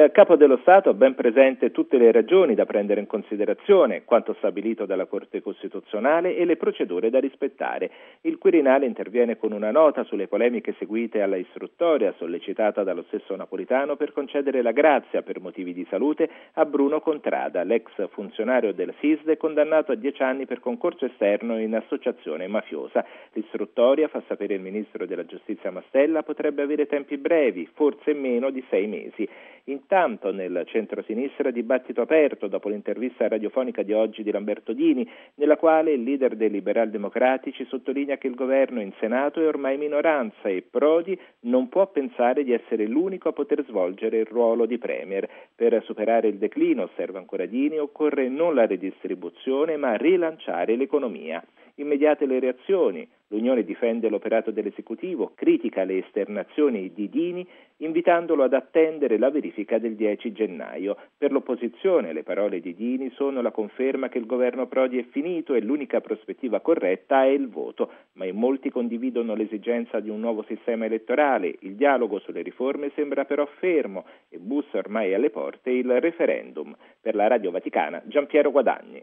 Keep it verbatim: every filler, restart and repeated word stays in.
Il Capo dello Stato ha ben presente tutte le ragioni da prendere in considerazione, quanto stabilito dalla Corte Costituzionale e le procedure da rispettare. Il Quirinale interviene con una nota sulle polemiche seguite alla istruttoria sollecitata dallo stesso Napolitano per concedere la grazia per motivi di salute a Bruno Contrada, l'ex funzionario del S I S D condannato a dieci anni per concorso esterno in associazione mafiosa. L'istruttoria, fa sapere il ministro della Giustizia Mastella, potrebbe avere tempi brevi, forse meno di sei mesi. Intanto nel centro-sinistra dibattito aperto dopo l'intervista radiofonica di oggi di Lamberto Dini, nella quale il leader dei liberal-democratici sottolinea che il governo in Senato è ormai minoranza e Prodi non può pensare di essere l'unico a poter svolgere il ruolo di premier. Per superare il declino, osserva ancora Dini, occorre non la redistribuzione ma rilanciare l'economia. Immediate le reazioni. L'Unione difende l'operato dell'esecutivo, critica le esternazioni di Dini, invitandolo ad attendere la verifica del dieci gennaio. Per l'opposizione le parole di Dini sono la conferma che il governo Prodi è finito e l'unica prospettiva corretta è il voto, ma in molti condividono l'esigenza di un nuovo sistema elettorale. Il dialogo sulle riforme sembra però fermo e bussa ormai alle porte il referendum. Per la Radio Vaticana, Giampiero Guadagni.